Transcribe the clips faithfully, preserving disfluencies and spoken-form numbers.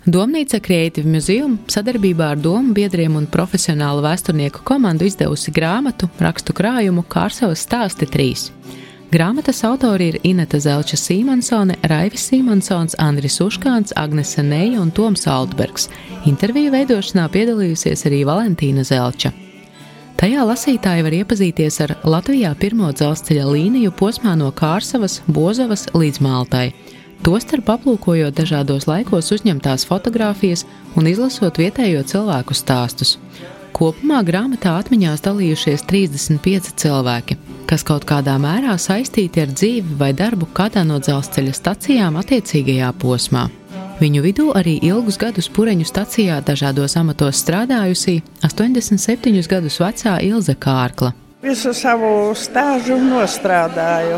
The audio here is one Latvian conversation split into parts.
Domnīca Creative Museum sadarbībā ar domu biedriem un profesionālu vēsturnieku komandu izdevusi grāmatu rakstu krājumu Kārsavas stāsti trīs. Grāmatas autori ir Ineta Zelča Sīmansone, Raivis Sīmansons, Andris Uškāns, Agnese Neja un Toms Altbergs. Interviju veidošanā piedalījusies arī Valentīna Zelča. Tajā lasītāji var iepazīties ar Latvijā pirmo dzelzceļa līniju posmā no Kārsavas, Bozavas līdz Maltai. Tostarp aplūkojot dažādos laikos uzņemtās fotogrāfijas un izlasot vietējo cilvēku stāstus. Kopumā grāmatā atmiņās dalījušies trīsdesmit pieci cilvēki, kas kaut kādā mērā saistīti ar dzīvi vai darbu kādā no dzelzceļa stacijām attiecīgajā posmā. Viņu vidū arī ilgus gadus Pureņu stacijā dažādos amatos strādājusī astoņdesmit septiņus gadus vecā Ilze Kārkla. Visu savu stāžu nostrādāju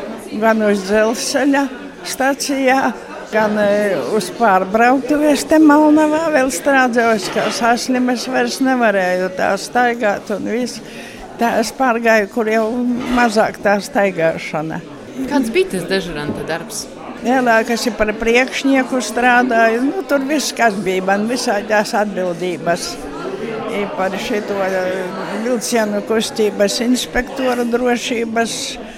gan uz dzelzceļa stacijā, gan uz pārbrauktuvēs te Malnavā vēl strādājos, kā saslimes vairs nevarēju tā staigāt un viss. Tā es pārgāju, kur jau mazāk tā staigāšana. Kāds bija tas dežuranta darbs? Lielākas ir par priekšnieku strādāju, nu tur viss, kas bija, man visādās atbildības. I par šito vilcienu kustības inspektoru drošības.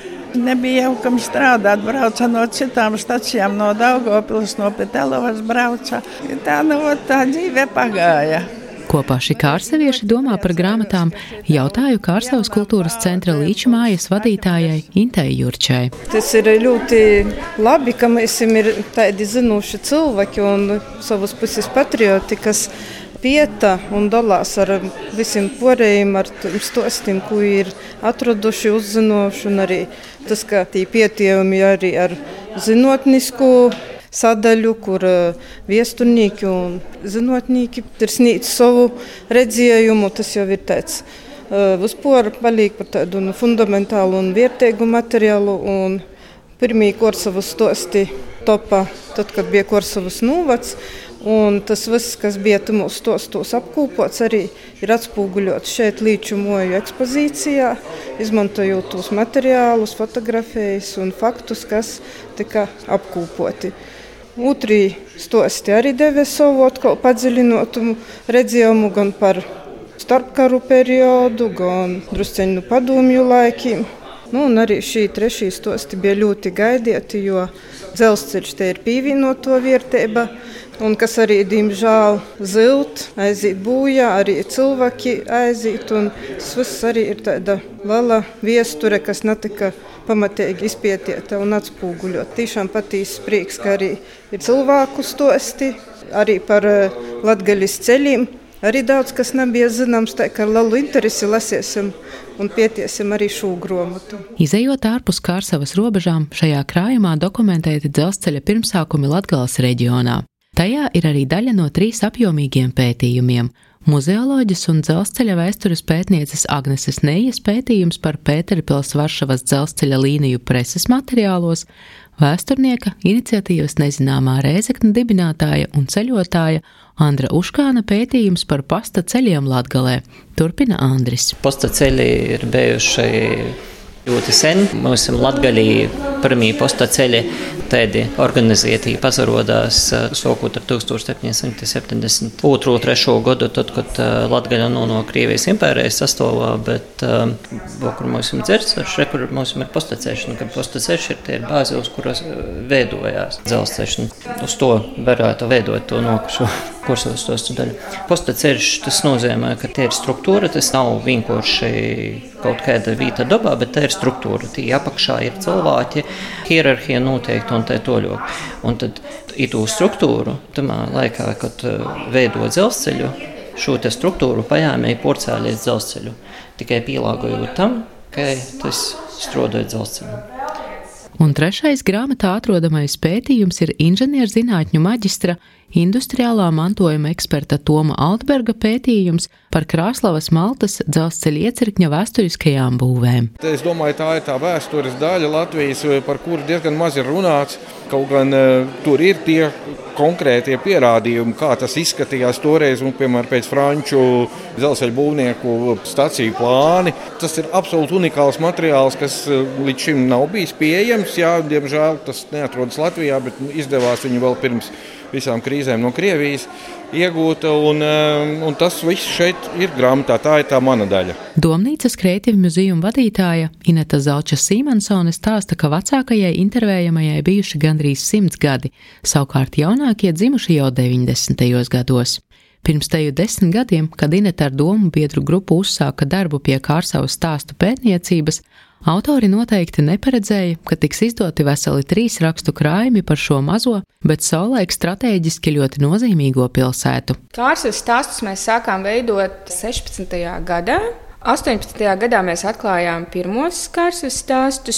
Nebija jau kam strādāt, brauca no citām stacijām, no Daugavpils, no Pitelovas brauca. Tā, nu, tā dzīve pagāja. Ko paši kārsavieši domā par grāmatām, jautāju Kārsavas kultūras centra Līču mājas vadītājai Intei Jurčai. Tas ir ļoti labi, ka mēs ir tādi zinoši cilvēki un savas puses patrioti, kas pieta un dalās ar visiem porējiem, ar stostiem, ko ir atraduši, uzzinoši, un arī tas, ka tie pietiekami arī ar zinātnisku sadaļu, kur viesturnīki un zinātnīki ir sniedz savu redzējumu, tas jau ir tāds vispār paliek par tādu fundamentālu un vērtīgu materiālu, un pirmie Kārsavas stosti topa tad, kad bija Kārsavas novads. Un tas viss, kas bija mūsu stostos apkūpots, arī ir atspūguļots šeit Līču moju ekspozīcijā, izmantojot tos materiālus, fotografijas un faktus, kas tika apkūpoti. Otrī stosti arī deva savu atkal padziļinotu redzējumu gan par starpkaru periodu, gan drusceņu padomju laikiem. Nu, un arī šī trešī stosti bija ļoti gaidīti, jo dzelzceļš te ir pievienoto vērtība. Un kas arī, diemžēl, zilt, aiziet bojā, arī cilvēki aiziet. Tas viss arī ir tāda liela viesture, kas netika pamatīgi izpētīta un atspūguļot. Tiešām patīs prieks, ka arī ir cilvēku stosti, arī par Latgaļas ceļiem. Arī daudz, kas nebija zināms, tā kā lielu interesi lasiesim un pētiesim arī šo grāmatu. Izejot ārpus Kārsavas robežām, šajā krājumā dokumentēti dzelzceļa pirmsākumi Latgales reģionā. Tajā ir arī daļa no trīs apjomīgiem pētījumiem – muzeoloģis un dzelzceļa vēstures pētnieces Agneses Nejas pētījums par Pēterpils Varšavas dzelzceļa līniju preses materiālos, vēsturnieka iniciatīvas nezināmā Rēzekne dibinātāja un ceļotāja Andra Uškāna pētījums par pasta ceļiem Latgalē. Turpina Andris. Pasta ceļi ir bijuši ļoti sen. Mums Latgalī pirmie posta ceļi tādi organizēti pazarodās sākot ar tūkstoš septiņsimt septiņdesmit otro trešo gadu, tad, kad Latgaļa no, no Krievijas impērijas sastāvā, bet kur mums ir dzirds, ar kur mums ir posta ceļš, un kad posta ceļš ir tie bāzi, uz kuras veidojās dzelzceļš. Uz to varētu veidot to nokušo kursos tos daļu. Posta ceļš, tas nozīmē, ka tie ir struktūra, tas nav vienkārši kaut kāda vīta dabā, bet tā ir struktūra. Tī apakšā ir cilvēki, hierarhija noteikti un tā toļok. Un tad ir to struktūru, tamā laikā, kad veido dzelzceļu, šo te struktūru pajāmēja porcēlies dzelzceļu. Tikai pielāgojot tam, ka tas strādāja dzelzceļu. Un trešais grāmatā atrodamais pētījums ir inženierzinātņu maģistra, industriālā mantojuma eksperta Toma Altberga pētījums par Krāslavas Maltas dzelzceļa iecirkņa vēsturiskajām būvēm. Es domāju, tā ir tā vēstures daļa Latvijas, par kuru diezgan maz ir runāts. Kaut gan uh, tur ir tie konkrētie pierādījumi, kā tas izskatījās toreiz, un, piemēram, pēc franču dzelzceļa būvnieku staciju plāni. Tas ir absolūti unikāls materiāls, kas līdz šim nav bijis pieejams. Jā, diemžēl tas neatrodas Latvijā, bet izdevās viņu vēl pirms visām krīzēm no Krievijas iegūta, un, un tas viss šeit ir grāmatā, tā ir tā mana daļa. Domnīcas Creative Museum vadītāja Ineta Zelča-Sīmansone stāsta, ka vecākajai intervējamajai bijuši gandrīz simts gadi, savukārt jaunākie dzimuši jau deviņdesmitajos gados. Pirms teju desmit gadiem, kad Ineta ar domu biedru grupu uzsāka darbu pie Kārsavas stāstu pētniecības, autori noteikti neparedzēja, ka tiks izdoti veseli trīs rakstu krājumi par šo mazo, bet savulaik strateģiski ļoti nozīmīgo pilsētu. Kārsavas stāstus mēs sākām veidot sešpadsmitajā gadā. astoņpadsmitajā gadā mēs atklājām pirmos Kārsavas stāstus.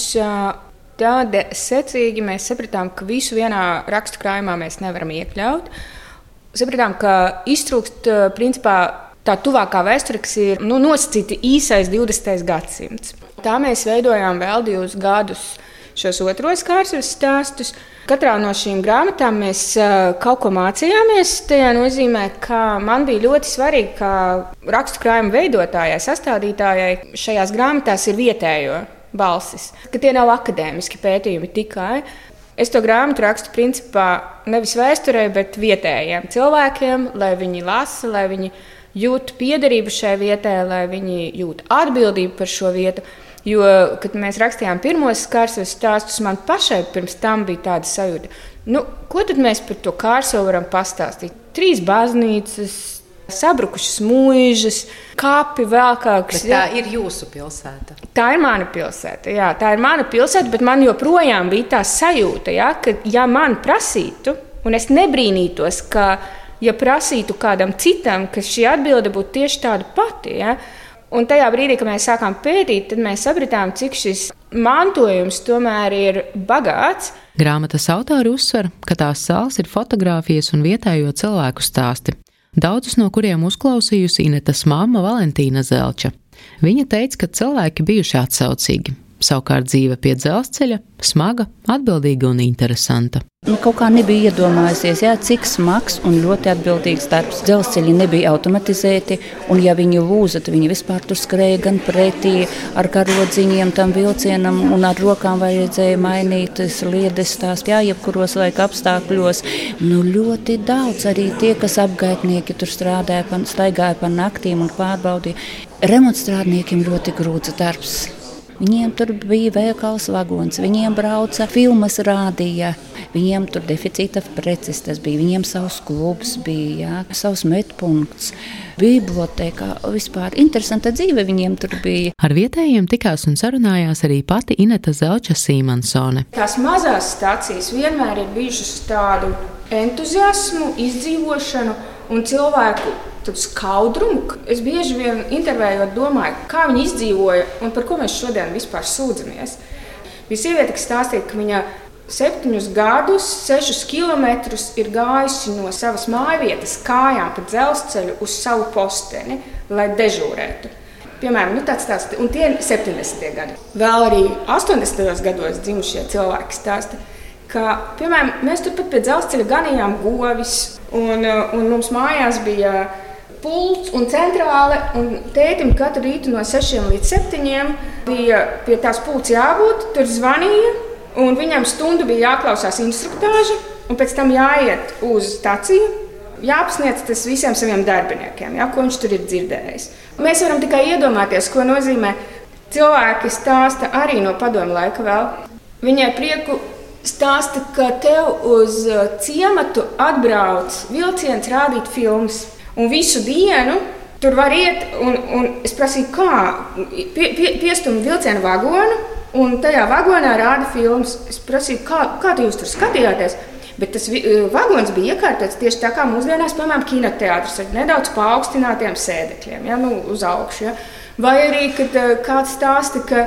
Tad secīgi mēs sapratām, ka visu vienā rakstu krājumā mēs nevaram iekļaut. Sapratām, ka iztrūkst principā tā tuvākā vēsture, kas ir nu, nosacīta īsais divdesmitais gadsimts. Tā mēs veidojām vēl divus gadus šos otros Kārsavas stāstus. Katrā no šīm grāmatām mēs kaut ko mācījāmies. Tajā nozīmē, ka man bija ļoti svarīgi, ka rakstu krājuma veidotājai, sastādītājai šajās grāmatās ir vietējo balsis, ka tie nav akadēmiski pētījumi tikai. Es to grāmatu rakstu principā nevis vēsturē, bet vietējiem cilvēkiem, lai viņi lasa, lai viņi jūt piederību šai vietai, lai viņi jūt atbildību par šo vietu. Jo, kad mēs rakstījām pirmos Kārsavas stāstus, man pašai pirms tam bija tāda sajūta, nu, ko tad mēs par to Kārsavu varam pastāstīt? Trīs baznīcas, sabrukušas mūžas, kapi vēl kaut kas. Bet tā ir jūsu pilsēta. Tā ir mana pilsēta, jā, tā ir mana pilsēta, bet man joprojām bija tā sajūta, jā, ka ja man prasītu, un es nebrīnītos, ka ja prasītu kādam citam, ka šī atbilde būtu tieši tāda pati, jā, un tajā brīdī, kad mēs sākām pētīt, tad mēs sapratām, cik šis mantojums tomēr ir bagāts. Grāmatas autori uzsver, ka tās salas ir fotogrāfijas un vietējo cilvēku stāsti, daudzus no kuriem uzklausījusi Inetas mamma Valentīna Zelča. Viņa teica, ka cilvēki bijuši atsaucīgi, savukārt dzīve pie dzelzceļa smaga, atbildīga un interesanta. Nu, kaut kā nebija iedomājusies, jā, cik smags un ļoti atbildīgs darbs. Dzelzceļi nebija automatizēti, un ja viņi lūza, tad viņi vispār tur skrēja gan pretī ar karodziņiem tam vilcienam, un ar rokām vajadzēja mainīt sliedes tās, jā, jebkuros laika apstākļos. Nu, ļoti daudz arī tie, kas apgaitnieki tur strādāja, staigāja pa naktīm un pārbaudīja. Remontstrādniekiem ļoti grūts darbs. Viņiem tur bija veikals vagons, viņiem brauca, filmas rādīja, viņiem tur deficīta preces tas bija, viņiem savs klubs bija, jā, savs medpunkts, bibliotēkā, vispār interesanta dzīve viņiem tur bija. Ar vietējiem tikās un sarunājās arī pati Ineta Zelča-Sīmansone. Tās mazās stācijas vienmēr ir bijušas tādu entuziasmu, izdzīvošanu un cilvēku skaudrumu. Es bieži vien intervējot domāju, kā viņi izdzīvoja un par ko mēs šodien vispār sūdzamies. Bija sieviete, kas stāstīja, ka viņa septiņus gadus, sešus kilometrus ir gājusi no savas mājvietas kājām pa dzelzceļu uz savu posteni, lai dežūrētu. Piemēram, nu tāds stāsts, un tie ir septiņdesmitie gadi. Vēl arī astoņdesmitajos gados dzimušie cilvēki stāsta, ka, piemēram, mēs turpat pie dzelzceļa ganījām govis, un, un mums mājās bija pults un centrāle, un tētim katru rītu no sešiem līdz septiņiem bija pie tās pults jābūt, tur zvanīja, un viņam stundu bija jāklausās instruktāža, un pēc tam jāiet uz staciju, jāapsniedz tas visiem saviem darbiniekiem, jā, ko viņš tur ir dzirdējis. Mēs varam tikai iedomāties, ko nozīmē cilvēki stāsta arī no padomu laika vēl. Viņai prieku stāsta, ka tev uz ciematu atbrauc vilciens rādīt filmas. Un visu dienu tur var iet, un, un es prasīju, kā pie, pie, piestumu vilcienu vagonu, un tajā vagonā rāda filmas. Es prasīju, kā, kā jūs tur skatījāties, bet tas vagons bija iekārtots tieši tā kā mūsdienās, piemēram, kinoteātris ar nedaudz paaugstinātiem sēdekļiem, ja, nu, uz augšu. Ja. Vai arī, kad kāds stāsta, ka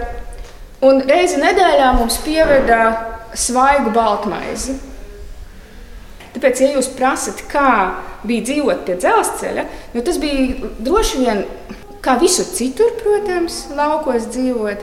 un reizi nedēļā mums pieveda svaigu baltmaizi. Tāpēc, ja jūs prasat, kā bija dzīvot pie dzelzceļa, nu tas bija droši vien kā visur citur, protams, laukos dzīvot.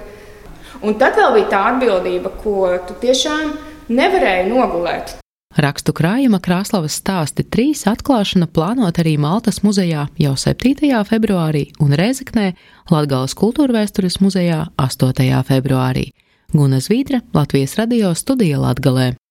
Un tad vēl bija tā atbildība, ko tu tiešām nevarēji nogulēt. Rakstu krājuma Krāslavas stāsti trīs atklāšana plānot arī Maltas muzejā jau septītajā februārī un Rēzeknē Latgales kultūrvēstures muzejā astotajā februārī. Guna Zvīdra, Latvijas radio studija Latgalē.